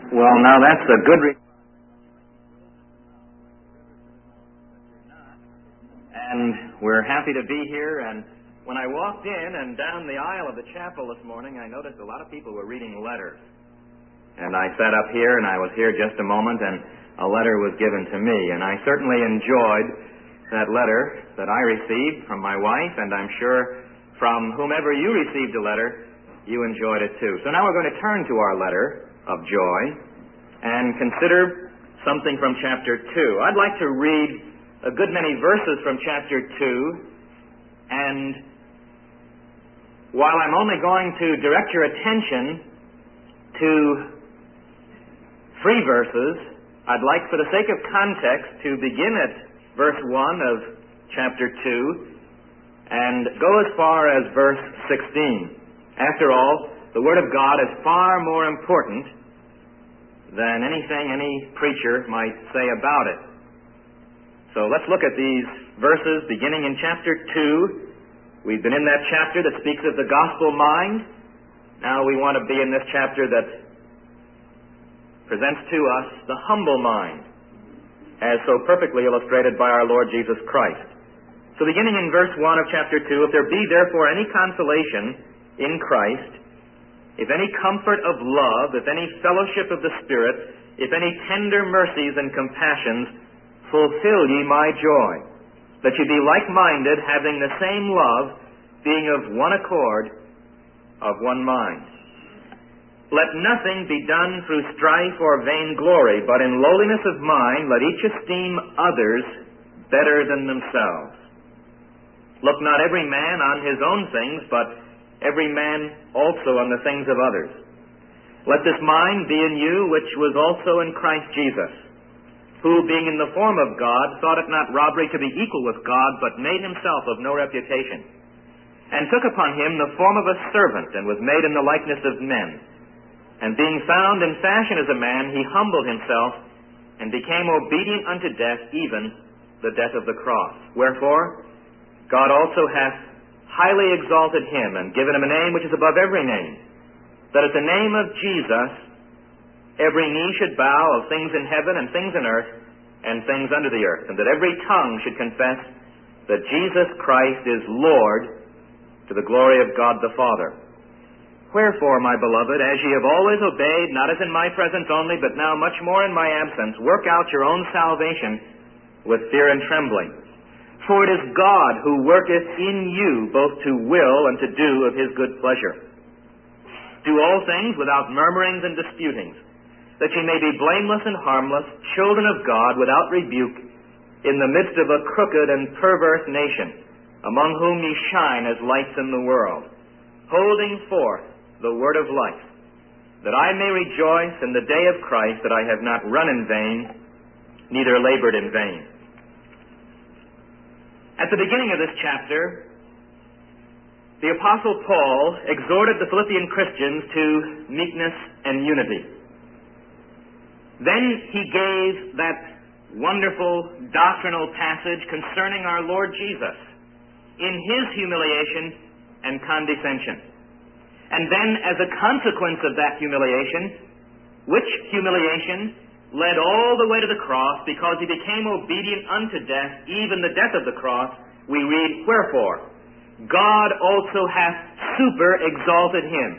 Well, now that's a good and we're happy to be here. And when I walked in and down the aisle of the chapel this morning, I noticed a lot of people were reading letters. And I sat up here, and I was here just a moment, and a letter was given to me. And I certainly enjoyed that letter that I received from my wife, and I'm sure from whomever you received a letter, you enjoyed it too. So now we're going to turn to our letter of joy and consider something from chapter 2. I'd like to read a good many verses from chapter 2, and while I'm only going to direct your attention to 3 verses, I'd like, for the sake of context, to begin at verse 1 of chapter 2 and go as far as verse 16. After all, the Word of God is far more important than anything any preacher might say about it. So let's look at these verses beginning in chapter 2. We've been in that chapter that speaks of the gospel mind. Now we want to be in this chapter that presents to us the humble mind, as so perfectly illustrated by our Lord Jesus Christ. So beginning in verse 1 of chapter 2, if there be therefore any consolation in Christ, if any comfort of love, if any fellowship of the Spirit, if any tender mercies and compassions, fulfill ye my joy, that ye be like-minded, having the same love, being of one accord, of one mind. Let nothing be done through strife or vainglory, but in lowliness of mind let each esteem others better than themselves. Look not every man on his own things, but every man also on the things of others. Let this mind be in you, which was also in Christ Jesus, who, being in the form of God, thought it not robbery to be equal with God, but made himself of no reputation, and took upon him the form of a servant, and was made in the likeness of men. And being found in fashion as a man, he humbled himself, and became obedient unto death, even the death of the cross. Wherefore, God also hath highly exalted him, and given him a name which is above every name, that at the name of Jesus every knee should bow, of things in heaven and things in earth and things under the earth, and that every tongue should confess that Jesus Christ is Lord, to the glory of God the Father. Wherefore, my beloved, as ye have always obeyed, not as in my presence only, but now much more in my absence, work out your own salvation with fear and trembling. For it is God who worketh in you both to will and to do of his good pleasure. Do all things without murmurings and disputings, that ye may be blameless and harmless, children of God, without rebuke, in the midst of a crooked and perverse nation, among whom ye shine as lights in the world, holding forth the word of life, that I may rejoice in the day of Christ, that I have not run in vain, neither labored in vain. At the beginning of this chapter, the Apostle Paul exhorted the Philippian Christians to meekness and unity. Then he gave that wonderful doctrinal passage concerning our Lord Jesus in his humiliation and condescension. And then, as a consequence of that humiliation, which humiliation led all the way to the cross, because he became obedient unto death, even the death of the cross, we read, wherefore, God also hath super exalted him,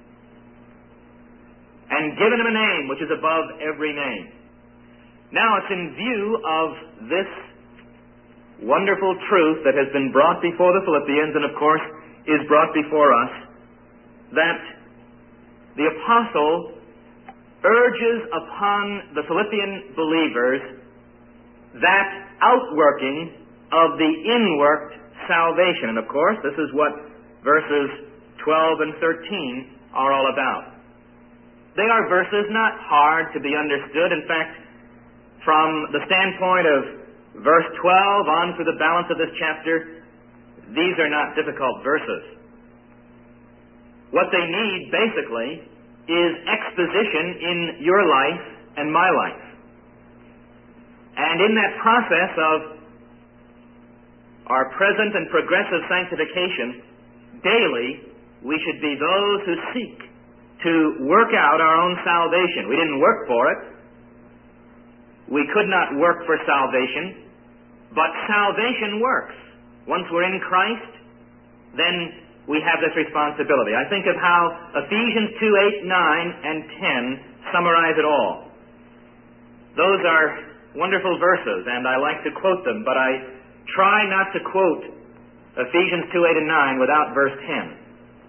and given him a name which is above every name. Now, it's in view of this wonderful truth that has been brought before the Philippians, and of course is brought before us, that the apostle urges upon the Philippian believers that outworking of the inworked salvation. And of course, this is what verses 12 and 13 are all about. They are verses not hard to be understood. In fact, from the standpoint of verse 12 on through the balance of this chapter, these are not difficult verses. What they need, basically, is exposition in your life and my life. And in that process of our present and progressive sanctification, daily we should be those who seek to work out our own salvation. We didn't work for it. We could not work for salvation, but salvation works. Once we're in Christ, then we have this responsibility. I think of how Ephesians 2, 8, 9, and 10 summarize it all. Those are wonderful verses, and I like to quote them, but I try not to quote Ephesians 2, 8, and 9 without verse 10.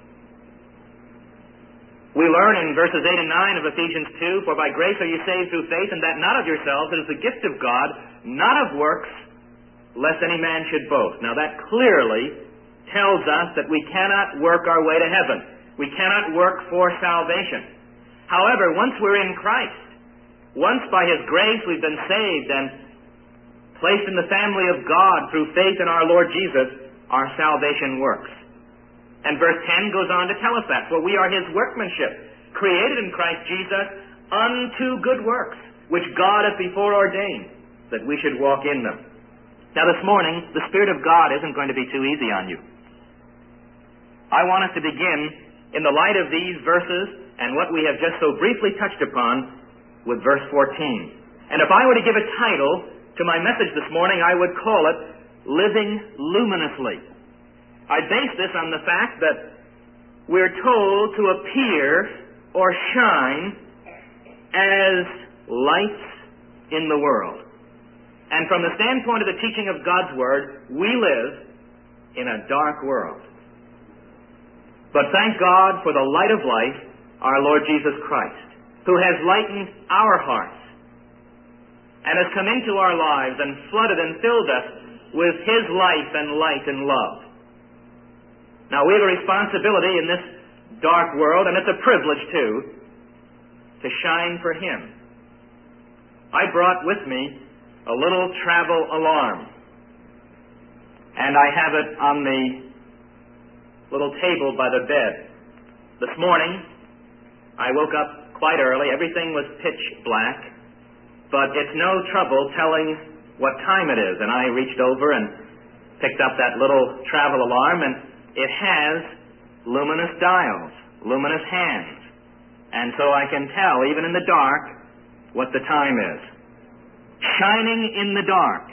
We learn in verses 8 and 9 of Ephesians 2, "For by grace are you saved through faith, and that not of yourselves, it is the gift of God, not of works, lest any man should boast." Now that clearly tells us that we cannot work our way to heaven. We cannot work for salvation. However, once we're in Christ, once by His grace we've been saved and placed in the family of God through faith in our Lord Jesus, our salvation works. And verse 10 goes on to tell us that. "For we are His workmanship, created in Christ Jesus unto good works, which God hath before ordained, that we should walk in them." Now this morning, the Spirit of God isn't going to be too easy on you. I want us to begin in the light of these verses and what we have just so briefly touched upon with verse 14. And if I were to give a title to my message this morning, I would call it Living Luminously. I base this on the fact that we're told to appear or shine as lights in the world. And from the standpoint of the teaching of God's Word, we live in a dark world. But thank God for the light of life, our Lord Jesus Christ, who has lightened our hearts and has come into our lives and flooded and filled us with His life and light and love. Now we have a responsibility in this dark world, and it's a privilege too, to shine for Him. I brought with me a little travel alarm, and I have it on the little table by the bed. This morning, I woke up quite early. Everything was pitch black, but it's no trouble telling what time it is. And I reached over and picked up that little travel alarm, and it has luminous dials, luminous hands. And so I can tell, even in the dark, what the time is. Shining in the dark.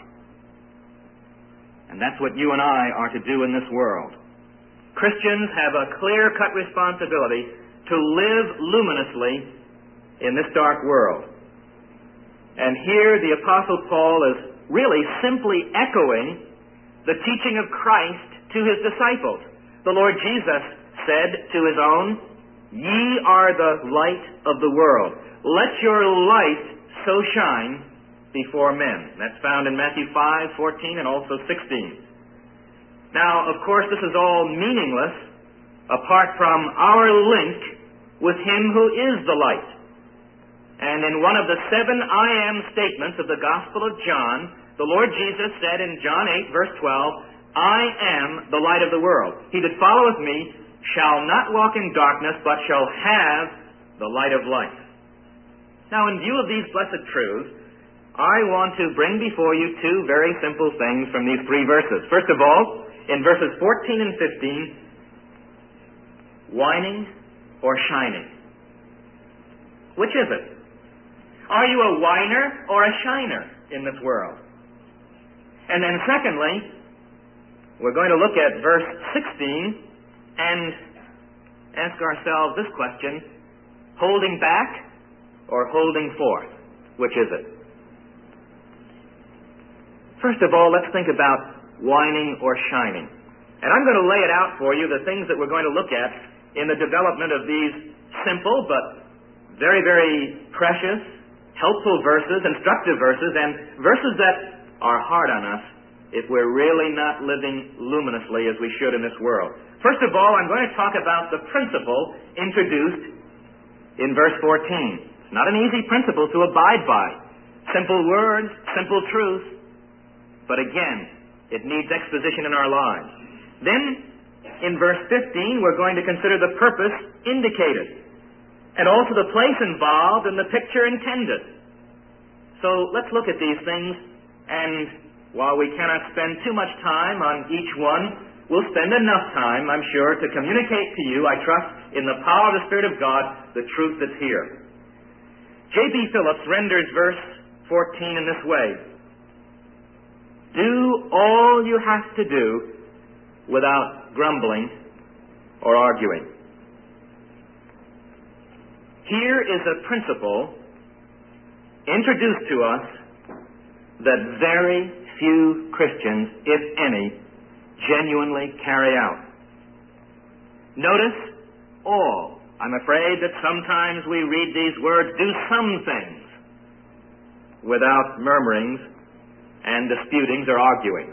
And that's what you and I are to do in this world. Christians have a clear-cut responsibility to live luminously in this dark world. And here the Apostle Paul is really simply echoing the teaching of Christ to His disciples. The Lord Jesus said to His own, "Ye are the light of the world. Let your light so shine before men." That's found in Matthew 5:14 and also 16. Now, of course, this is all meaningless apart from our link with Him who is the light. And in one of the 7 I am statements of the Gospel of John, the Lord Jesus said in John 8, verse 12, "I am the light of the world. He that followeth me shall not walk in darkness, but shall have the light of life." Now, in view of these blessed truths, I want to bring before you 2 very simple things from these 3 verses. First of all, in verses 14 and 15, whining or shining? Which is it? Are you a whiner or a shiner in this world? And then secondly, we're going to look at verse 16 and ask ourselves this question: holding back or holding forth? Which is it? First of all, let's think about whining or shining. And I'm going to lay it out for you, the things that we're going to look at in the development of these simple but very, very precious, helpful verses, instructive verses, and verses that are hard on us if we're really not living luminously as we should in this world. First of all, I'm going to talk about the principle introduced in verse 14. It's not an easy principle to abide by. Simple words, simple truth, but again, it needs exposition in our lives. Then, in verse 15, we're going to consider the purpose indicated, and also the place involved and the picture intended. So let's look at these things, and while we cannot spend too much time on each one, we'll spend enough time, I'm sure, to communicate to you, I trust, in the power of the Spirit of God, the truth that's here. J.B. Phillips renders verse 14 in this way: do all you have to do without grumbling or arguing. Here is a principle introduced to us that very few Christians, if any, genuinely carry out. Notice all. I'm afraid that sometimes we read these words, do some things, without murmurings and disputings or arguings.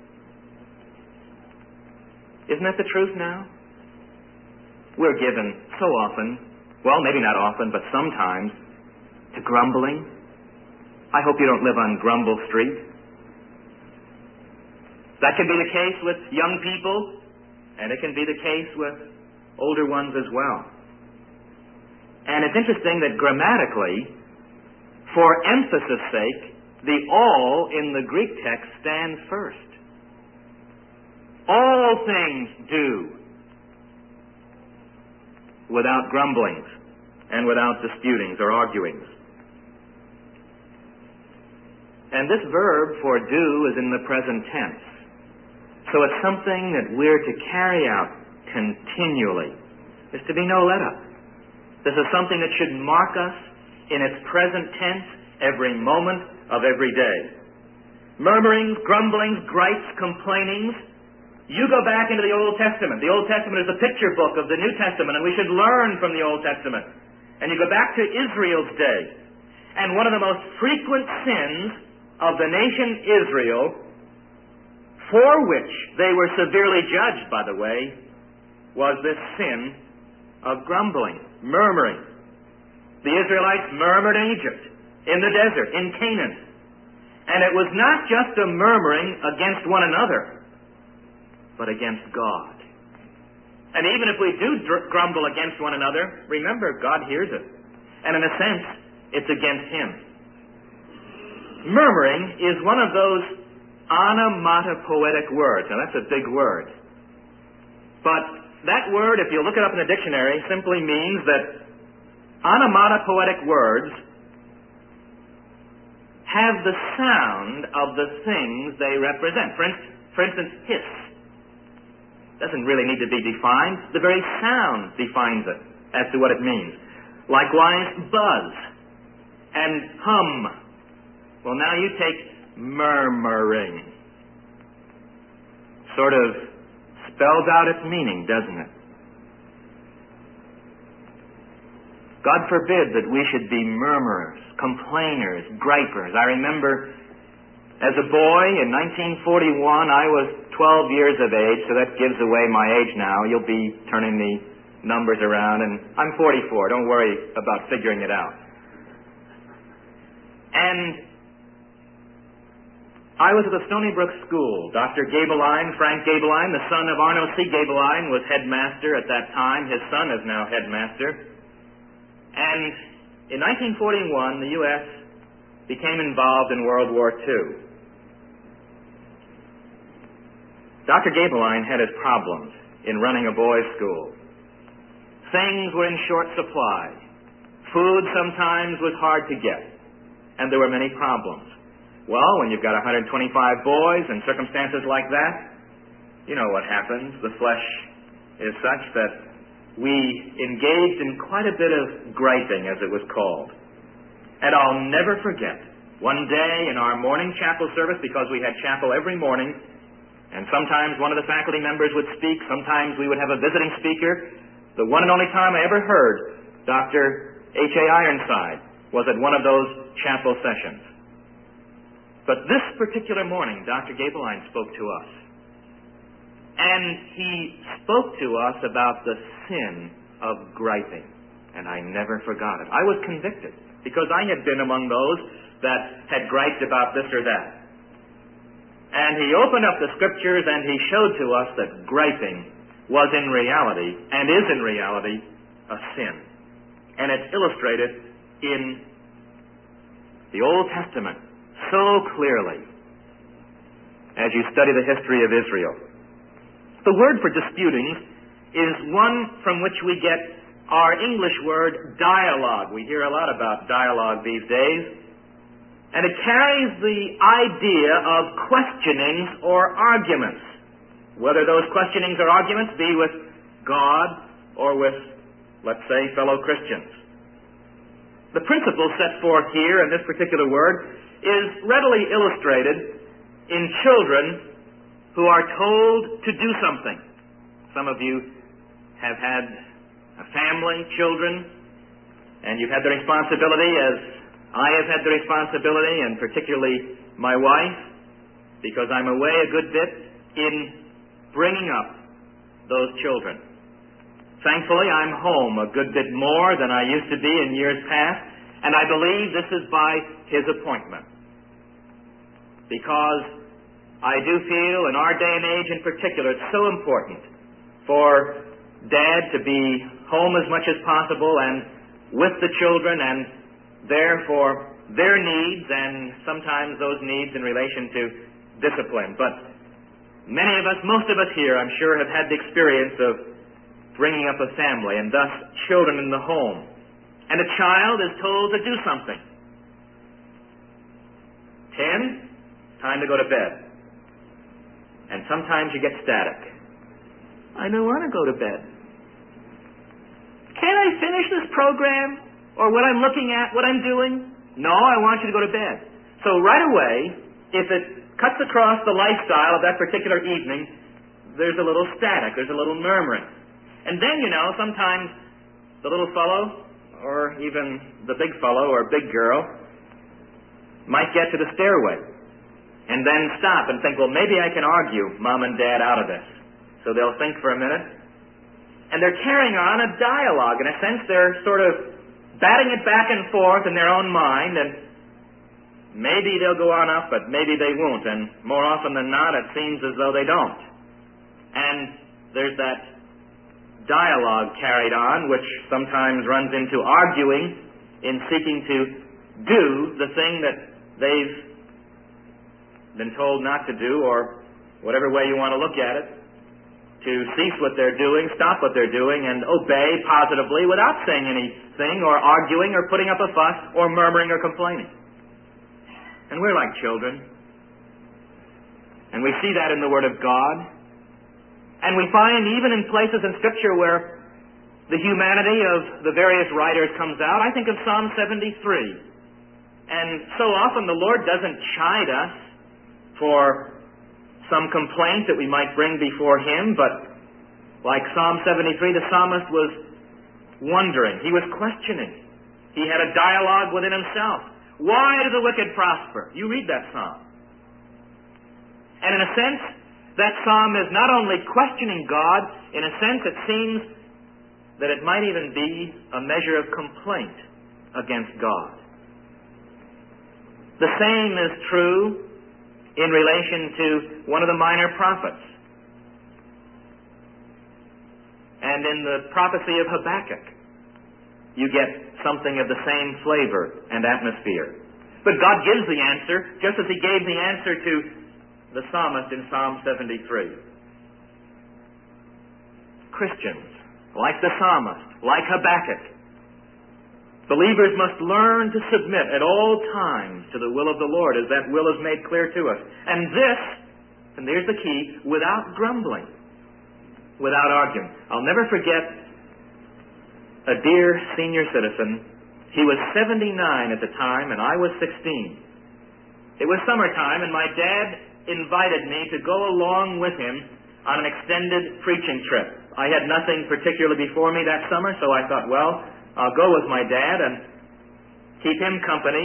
Isn't that the truth now? We're given so often, well, maybe not often, but sometimes, to grumbling. I hope you don't live on Grumble Street. That can be the case with young people, and it can be the case with older ones as well. And it's interesting that grammatically, for emphasis' sake, the all in the Greek text stands first. All things do without grumblings and without disputings or arguings. And this verb for do is in the present tense. So it's something that we're to carry out continually. There's to be no let-up. This is something that should mark us in its present tense every moment of every day. Murmurings, grumblings, gripes, complainings. You go back into the Old Testament. The Old Testament is a picture book of the New Testament, and we should learn from the Old Testament. And you go back to Israel's day, and one of the most frequent sins of the nation Israel, for which they were severely judged, by the way, was this sin of grumbling, murmuring. The Israelites murmured in Egypt, in the desert, in Canaan. And it was not just a murmuring against one another, but against God. And even if we do grumble against one another, remember, God hears it. And in a sense, it's against Him. Murmuring is one of those onomatopoetic words. Now, that's a big word. But that word, if you look it up in the dictionary, simply means that onomatopoetic words have the sound of the things they represent. For instance, hiss doesn't really need to be defined. The very sound defines it as to what it means. Likewise, buzz and hum. Well, now you take murmuring. Sort of spells out its meaning, doesn't it? God forbid that we should be murmurers, complainers, gripers. I remember as a boy in 1941, I was 12 years of age, so that gives away my age now. You'll be turning the numbers around, and I'm 44. Don't worry about figuring it out. And I was at the Stony Brook School. Dr. Gabeline, Frank Gabeline, the son of Arno C. Gabeline, was headmaster at that time. His son is now headmaster. And in 1941, the U.S. became involved in World War II. Dr. Gabeline had his problems in running a boys' school. Things were in short supply. Food sometimes was hard to get. And there were many problems. Well, when you've got 125 boys and circumstances like that, you know what happens. The flesh is such that we engaged in quite a bit of griping, as it was called. And I'll never forget, one day in our morning chapel service, because we had chapel every morning, and sometimes one of the faculty members would speak, sometimes we would have a visiting speaker. The one and only time I ever heard Dr. H.A. Ironside was at one of those chapel sessions. But this particular morning, Dr. Gabeline spoke to us. And he spoke to us about the sin of griping. And I never forgot it. I was convicted because I had been among those that had griped about this or that. And he opened up the scriptures and he showed to us that griping was in reality, and is in reality, a sin. And it's illustrated in the Old Testament so clearly as you study the history of Israel. The word for disputing is one from which we get our English word dialogue. We hear a lot about dialogue these days. And it carries the idea of questionings or arguments, whether those questionings or arguments be with God or with, let's say, fellow Christians. The principle set forth here in this particular word is readily illustrated in children who are told to do something. Some of you have had a family, children, and you've had the responsibility, as I have had the responsibility, and particularly my wife, because I'm away a good bit in bringing up those children. Thankfully, I'm home a good bit more than I used to be in years past, and I believe this is by His appointment. Because I do feel, in our day and age in particular, it's so important for Dad to be home as much as possible and with the children and there for their needs and sometimes those needs in relation to discipline. But many of us, most of us here, I'm sure, have had the experience of bringing up a family and thus children in the home. And a child is told to do something. 10, time to go to bed. And sometimes you get static. I don't want to go to bed. Can I finish this program? Or what I'm looking at, what I'm doing? No, I want you to go to bed. So right away, if it cuts across the lifestyle of that particular evening, there's a little static, there's a little murmuring. And then, sometimes the little fellow, or even the big fellow or big girl, might get to the stairway and then stop and think, well, maybe I can argue Mom and Dad out of this. So they'll think for a minute, and they're carrying on a dialogue. In a sense, they're sort of batting it back and forth in their own mind, and maybe they'll go on up, but maybe they won't. And more often than not, it seems as though they don't. And there's that dialogue carried on, which sometimes runs into arguing in seeking to do the thing that they've been told not to do, or whatever way you want to look at it, to cease what they're doing, stop what they're doing, and obey positively without saying anything, or arguing, or putting up a fuss, or murmuring or complaining. And we're like children. And we see that in the Word of God. And we find even in places in Scripture where the humanity of the various writers comes out. I think of Psalm 73. And so often the Lord doesn't chide us for some complaint that we might bring before Him, but like Psalm 73, the psalmist was wondering. He was questioning. He had a dialogue within himself. Why do the wicked prosper? You read that psalm. And in a sense, that psalm is not only questioning God, in a sense it seems that it might even be a measure of complaint against God. The same is true in relation to one of the minor prophets. And in the prophecy of Habakkuk, you get something of the same flavor and atmosphere. But God gives the answer, just as He gave the answer to the psalmist in Psalm 73. Christians, like the psalmist, like Habakkuk, believers must learn to submit at all times to the will of the Lord, as that will is made clear to us. And this, and there's the key, without grumbling, without arguing. I'll never forget a dear senior citizen. He was 79 at the time, and I was 16. It was summertime, and my dad invited me to go along with him on an extended preaching trip. I had nothing particular before me that summer, so I thought, well, I'll go with my dad and keep him company.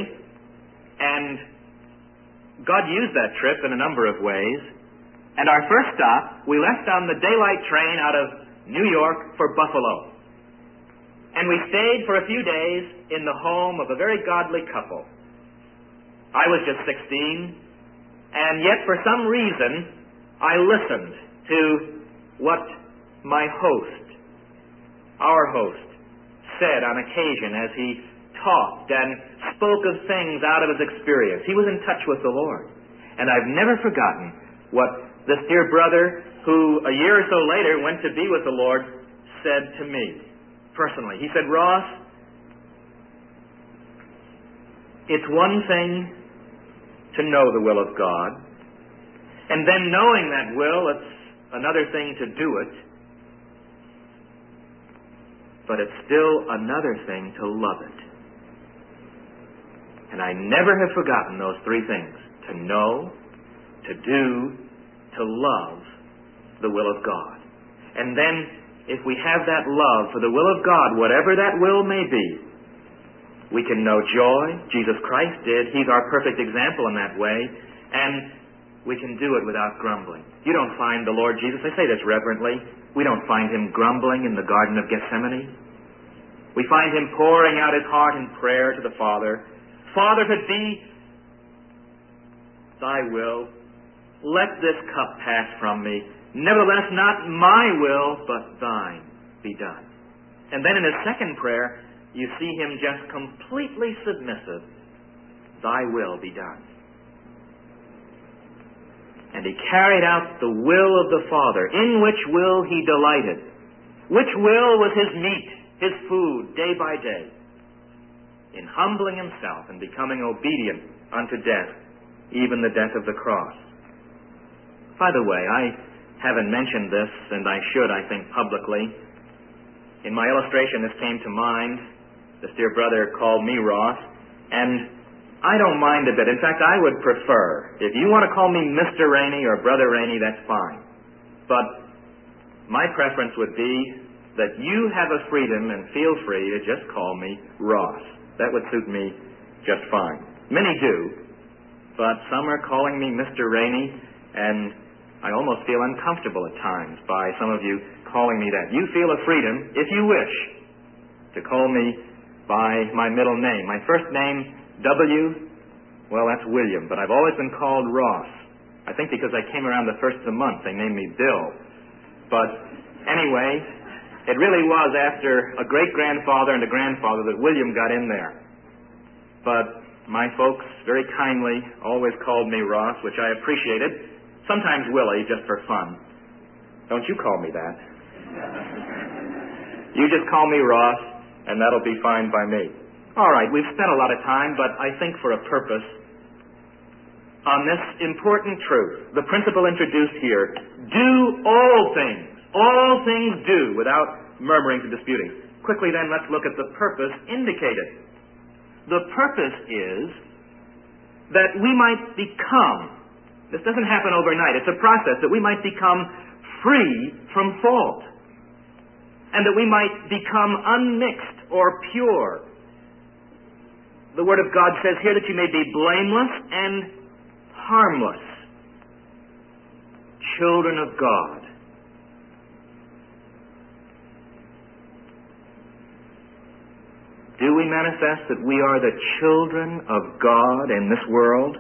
And God used that trip in a number of ways. And our first stop, we left on the daylight train out of New York for Buffalo. And we stayed for a few days in the home of a very godly couple. I was just 16. And yet, for some reason, I listened to what my host, our host, said on occasion as he talked and spoke of things out of his experience. He was in touch with the Lord. And I've never forgotten what this dear brother who a year or so later went to be with the Lord, said to me, personally, he said, "Ross, it's one thing to know the will of God, and then knowing that will, it's another thing to do it, but it's still another thing to love it." And I never have forgotten those three things: to know, to do, to love the will of God. And then, if we have that love for the will of God, whatever that will may be, we can know joy. Jesus Christ did. He's our perfect example in that way. And we can do it without grumbling. You don't find the Lord Jesus, I say this reverently, we don't find Him grumbling in the Garden of Gethsemane. We find Him pouring out His heart in prayer to the Father. "Father, if it be Thy will, let this cup pass from me. Nevertheless, not my will, but Thine be done." And then in His second prayer, you see Him just completely submissive. "Thy will be done." And He carried out the will of the Father, in which will He delighted. Which will was His meat, His food, day by day, in humbling Himself and becoming obedient unto death, even the death of the cross. By the way, I haven't mentioned this, and I should, I think, publicly. In my illustration, this came to mind. This dear brother called me Ross, and I don't mind a bit. In fact, I would prefer, if you want to call me Mr. Rainey or Brother Rainey, that's fine. But my preference would be that you have a freedom and feel free to just call me Ross. That would suit me just fine. Many do, but some are calling me Mr. Rainey, and I almost feel uncomfortable at times by some of you calling me that. You feel a freedom, if you wish, to call me by my middle name. My first name, W, well, that's William, but I've always been called Ross. I think because I came around the first of the month, they named me Bill. But anyway, it really was after a great-grandfather and a grandfather that William got in there. But my folks very kindly always called me Ross, which I appreciated. Sometimes Willie, just for fun. Don't you call me that. You just call me Ross, and that'll be fine by me. All right, we've spent a lot of time, but I think for a purpose, on this important truth, the principle introduced here: do all things do, without murmuring to disputing. Quickly then, let's look at the purpose indicated. The purpose is that we might become, this doesn't happen overnight, it's a process, that we might become free from fault, and that we might become unmixed or pure. The Word of God says here that you may be blameless and harmless, children of God. Do we manifest that we are the children of God in this world?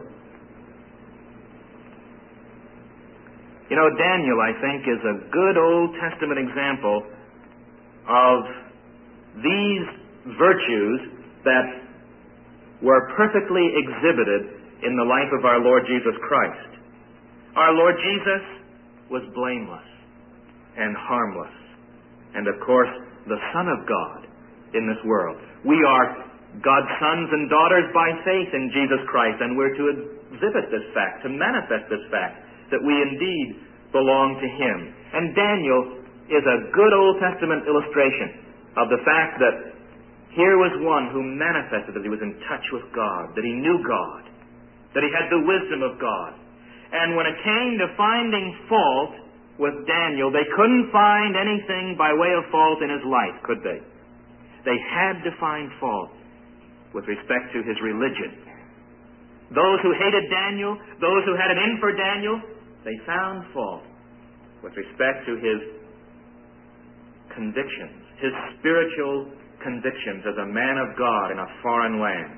You know, Daniel, I think, is a good Old Testament example of these virtues that were perfectly exhibited in the life of our Lord Jesus Christ. Our Lord Jesus was blameless and harmless, and of course, the Son of God in this world. We are God's sons and daughters by faith in Jesus Christ, and we're to exhibit this fact, to manifest this fact, that we indeed belong to Him. And Daniel is a good Old Testament illustration of the fact that here was one who manifested that he was in touch with God, that he knew God, that he had the wisdom of God. And when it came to finding fault with Daniel, they couldn't find anything by way of fault in his life, could they? They had to find fault with respect to his religion. Those who hated Daniel, those who had it in for Daniel, they found fault with respect to his convictions, his spiritual convictions as a man of God in a foreign land.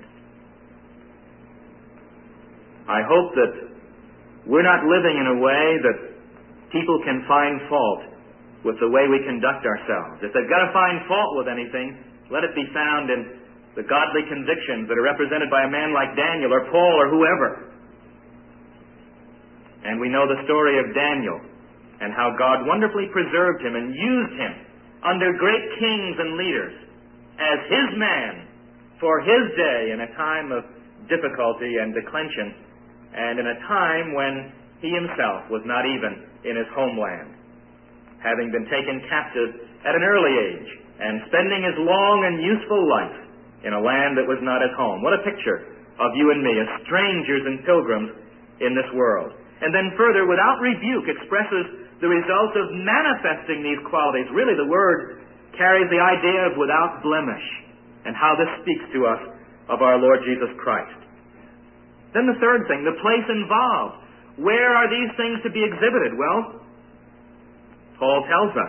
I hope that we're not living in a way that people can find fault with the way we conduct ourselves. If they've got to find fault with anything, let it be found in the godly convictions that are represented by a man like Daniel or Paul or whoever. And we know the story of Daniel. and how God wonderfully preserved him and used him under great kings and leaders as his man for his day in a time of difficulty and declension, and in a time when he himself was not even in his homeland, having been taken captive at an early age and spending his long and useful life in a land that was not his home. What a picture of you and me as strangers and pilgrims in this world. And then further, without rebuke, expresses the result of manifesting these qualities. Really, the word carries the idea of without blemish, and how this speaks to us of our Lord Jesus Christ. Then the third thing, the place involved. Where are these things to be exhibited? Well, Paul tells us,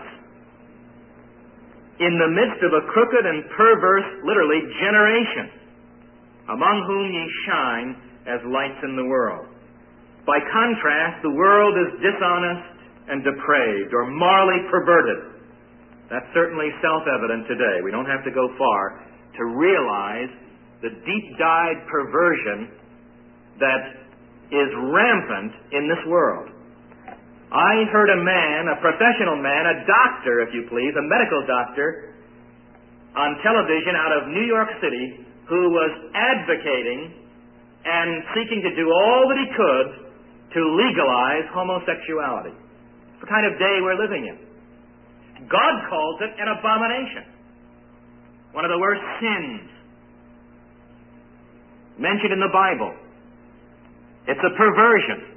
in the midst of a crooked and perverse, literally, generation, among whom ye shine as lights in the world. By contrast, the world is dishonest and depraved, or morally perverted. That's certainly self-evident today. We don't have to go far to realize the deep-dyed perversion that is rampant in this world. I heard a man, a professional man, a doctor, if you please, a medical doctor, on television out of New York City, who was advocating and seeking to do all that he could to legalize homosexuality. It's the kind of day we're living in. God calls it an abomination. One of the worst sins mentioned in the Bible. It's a perversion.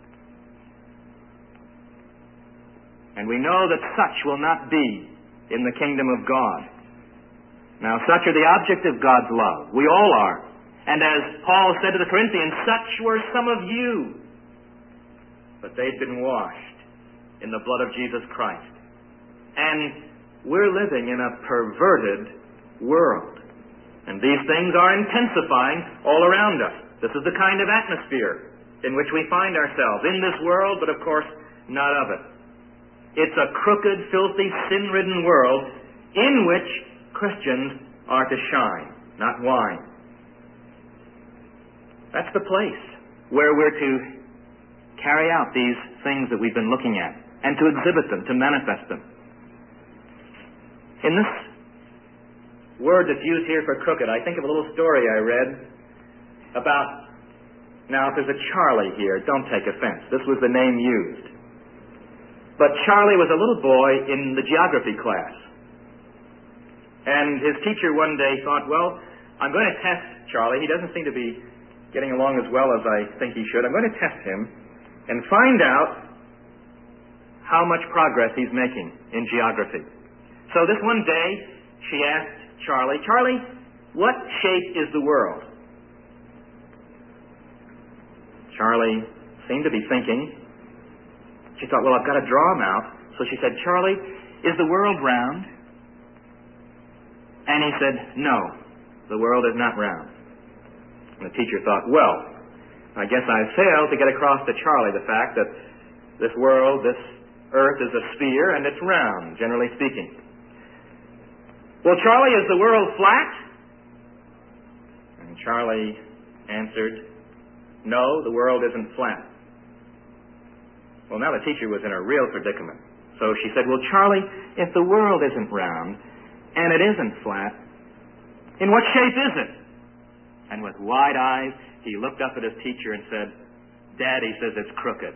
And we know that such will not be in the kingdom of God. Now, such are the object of God's love. We all are. And as Paul said to the Corinthians, such were some of you. But they'd been washed in the blood of Jesus Christ. And we're living in a perverted world. And these things are intensifying all around us. This is the kind of atmosphere in which we find ourselves, in this world, but of course not of it. It's a crooked, filthy, sin-ridden world in which Christians are to shine, not whine. That's the place where we're to carry out these things that we've been looking at, and to exhibit them, to manifest them. In this word that's used here for crooked, I think of a little story I read about, now if there's a Charlie here, don't take offense. This was the name used. But Charlie was a little boy in the geography class. And his teacher one day thought, well, I'm going to test Charlie. He doesn't seem to be getting along as well as I think he should. I'm going to test him and find out how much progress he's making in geography. So this one day, she asked Charlie, Charlie, what shape is the world? Charlie seemed to be thinking. She thought, well, I've got to draw him out. So she said, Charlie, is the world round? And he said, no, the world is not round. And the teacher thought, well, I guess I failed to get across to Charlie the fact that this world, this earth is a sphere and it's round, generally speaking. Well, Charlie, is the world flat? And Charlie answered, no, the world isn't flat. Well, now the teacher was in a real predicament. So she said, well, Charlie, if the world isn't round and it isn't flat, in what shape is it? And with wide eyes, he looked up at his teacher and said, Daddy says it's crooked.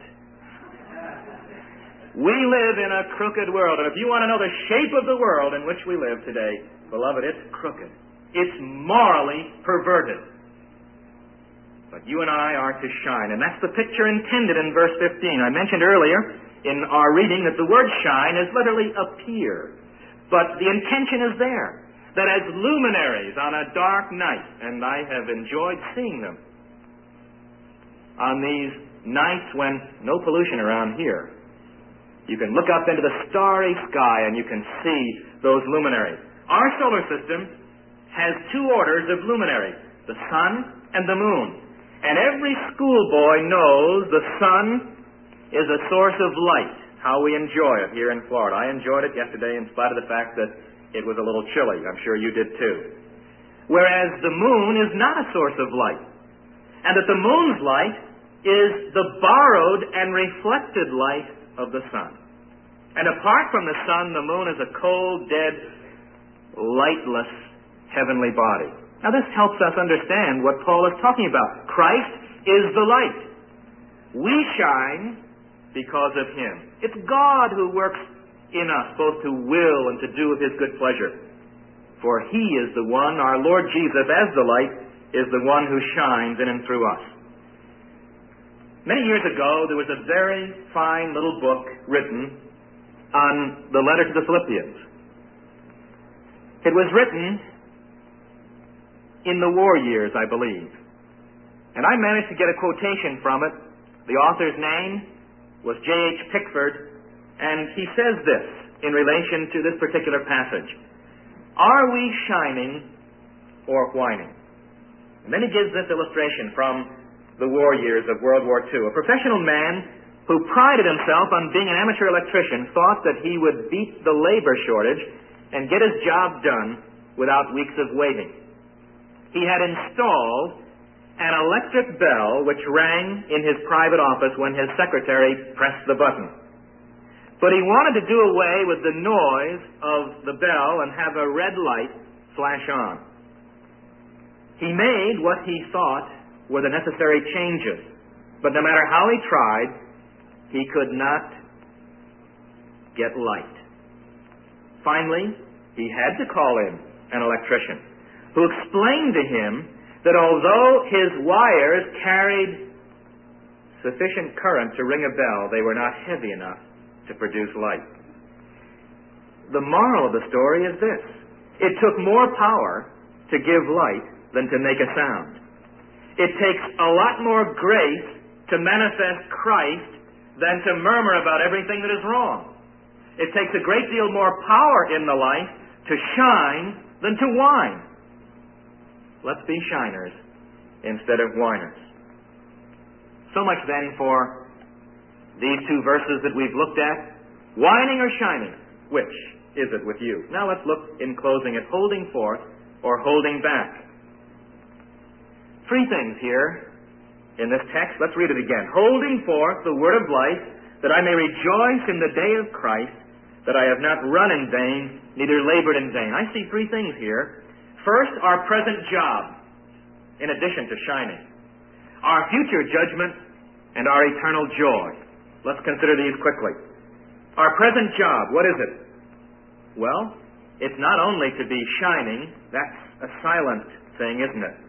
We live in a crooked world, and if you want to know the shape of the world in which we live today, beloved, it's crooked. It's morally perverted. But you and I are to shine, and that's the picture intended in verse 15. I mentioned earlier in our reading that the word shine is literally appear. But the intention is there, that as luminaries on a dark night, and I have enjoyed seeing them on these nights when no pollution around here, you can look up into the starry sky and you can see those luminaries. Our solar system has two orders of luminaries, the sun and the moon. And every schoolboy knows the sun is a source of light, how we enjoy it here in Florida. I enjoyed it yesterday in spite of the fact that it was a little chilly. I'm sure you did too. Whereas the moon is not a source of light. And that the moon's light is the borrowed and reflected light of the sun. And apart from the sun, the moon is a cold, dead, lightless heavenly body. Now this helps us understand what Paul is talking about. Christ is the light. We shine because of Him. It's God who works in us both to will and to do of His good pleasure. For He is the one, our Lord Jesus, as the light, is the one who shines in and through us. Many years ago, there was a very fine little book written on the letter to the Philippians. It was written in the war years, I believe. And I managed to get a quotation from it. The author's name was J.H. Pickford, and he says this in relation to this particular passage. Are we shining or whining? And then he gives this illustration from the war years of World War II. A professional man who prided himself on being an amateur electrician thought that he would beat the labor shortage and get his job done without weeks of waiting. He had installed an electric bell which rang in his private office when his secretary pressed the button. But he wanted to do away with the noise of the bell and have a red light flash on. He made what he thought were the necessary changes, but no matter how he tried, he could not get light. Finally, he had to call in an electrician who explained to him that although his wires carried sufficient current to ring a bell, they were not heavy enough to produce light. The moral of the story is this: it took more power to give light than to make a sound. It takes a lot more grace to manifest Christ than to murmur about everything that is wrong. It takes a great deal more power in the life to shine than to whine. Let's be shiners instead of whiners. So much then for these two verses that we've looked at. Whining or shining? Which is it with you? Now let's look in closing at holding forth or holding back. Three things here in this text. Let's read it again. Holding forth the word of life, that I may rejoice in the day of Christ, that I have not run in vain, neither labored in vain. I see three things here. First, our present job, in addition to shining. Our future judgment and our eternal joy. Let's consider these quickly. Our present job, what is it? Well, it's not only to be shining, that's a silent thing, isn't it?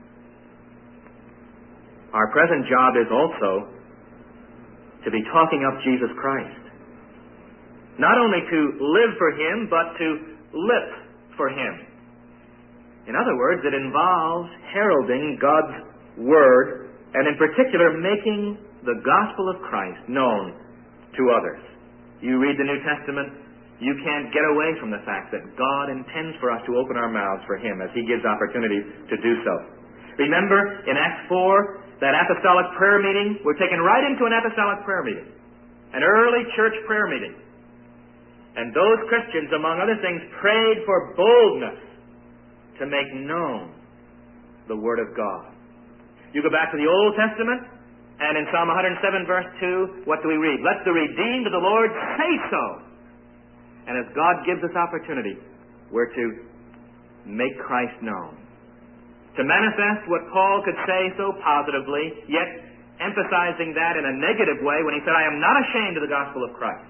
Our present job is also to be talking up Jesus Christ. Not only to live for Him, but to lip for Him. In other words, it involves heralding God's Word, and in particular, making the gospel of Christ known to others. You read the New Testament, you can't get away from the fact that God intends for us to open our mouths for Him as He gives opportunity to do so. Remember, in Acts 4, that apostolic prayer meeting, we're taken right into an apostolic prayer meeting, an early church prayer meeting. And those Christians, among other things, prayed for boldness to make known the Word of God. You go back to the Old Testament, and in Psalm 107, verse 2, what do we read? Let the redeemed of the Lord say so. And as God gives us opportunity, we're to make Christ known. To manifest what Paul could say so positively, yet emphasizing that in a negative way when he said, I am not ashamed of the gospel of Christ.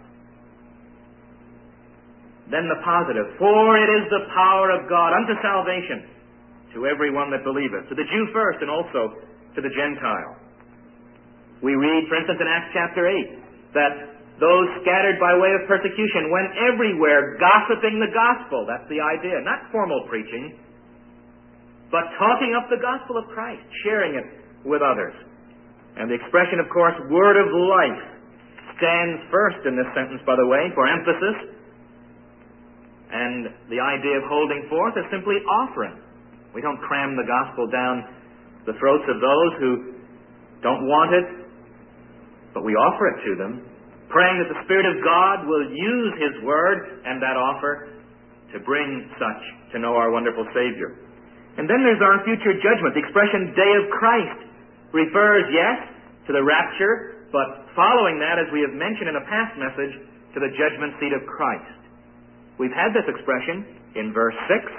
Then the positive, for it is the power of God unto salvation to everyone that believeth, to the Jew first and also to the Gentile. We read, for instance, in Acts chapter 8, that those scattered by way of persecution went everywhere gossiping the gospel. That's the idea. Not formal preaching, but talking up the gospel of Christ, sharing it with others. And the expression, of course, word of life, stands first in this sentence, by the way, for emphasis. And the idea of holding forth is simply offering. We don't cram the gospel down the throats of those who don't want it, but we offer it to them, praying that the Spirit of God will use His Word and that offer to bring such to know our wonderful Savior. And then there's our future judgment. The expression day of Christ refers, yes, to the rapture, but following that, as we have mentioned in a past message, to the judgment seat of Christ. We've had this expression in verse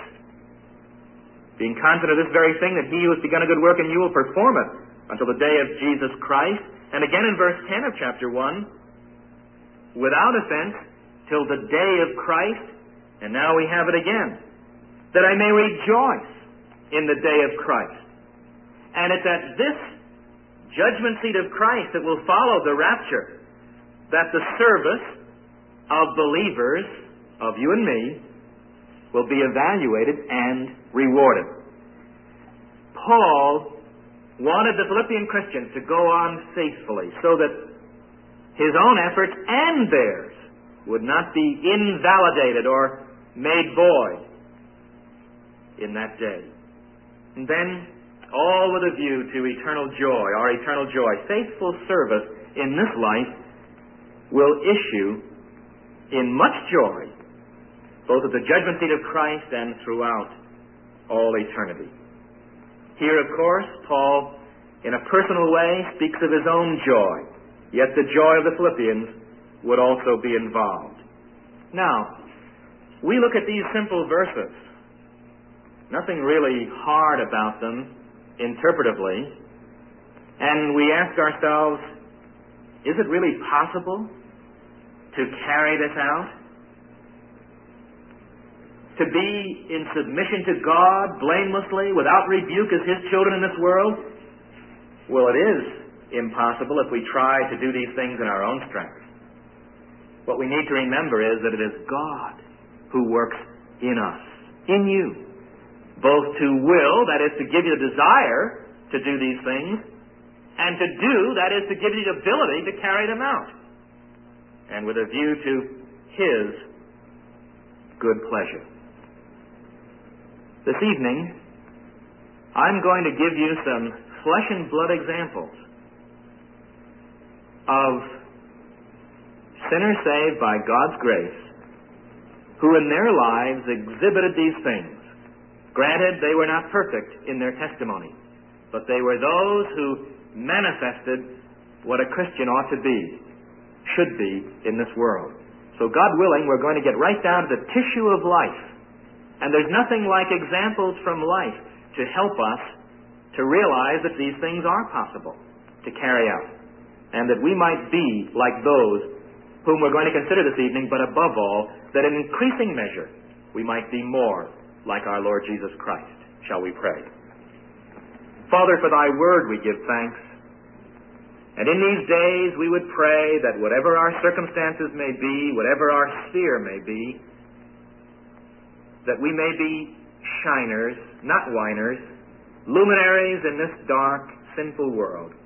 6, being confident of this very thing, that he who has begun a good work in you will perform it until the day of Jesus Christ. And again in verse 10 of chapter 1, without offense, till the day of Christ. And now we have it again, that I may rejoice in the day of Christ. And it's at this judgment seat of Christ that will follow the rapture that the service of believers, of you and me, will be evaluated and rewarded. Paul wanted the Philippian Christians to go on faithfully so that his own efforts and theirs would not be invalidated or made void in that day. And then, all with a view to eternal joy, our eternal joy, faithful service in this life will issue in much joy, both at the judgment seat of Christ and throughout all eternity. Here, of course, Paul, in a personal way, speaks of his own joy, yet the joy of the Philippians would also be involved. Now, we look at these simple verses, nothing really hard about them interpretively, and we ask ourselves, is it really possible to carry this out? To be in submission to God blamelessly, without rebuke as His children in this world? Well, it is impossible if we try to do these things in our own strength. What we need to remember is that it is God who works in us, in you, both to will, that is to give you the desire to do these things, and to do, that is to give you the ability to carry them out, and with a view to His good pleasure. This evening, I'm going to give you some flesh and blood examples of sinners saved by God's grace who in their lives exhibited these things. Granted, they were not perfect in their testimony, but they were those who manifested what a Christian ought to be, should be in this world. So God willing, we're going to get right down to the tissue of life. And there's nothing like examples from life to help us to realize that these things are possible to carry out, and that we might be like those whom we're going to consider this evening, but above all, that in increasing measure we might be more like our Lord Jesus Christ. Shall we pray? Father, for Thy word we give thanks. And in these days we would pray that whatever our circumstances may be, whatever our sphere may be, that we may be shiners, not whiners, luminaries in this dark, sinful world.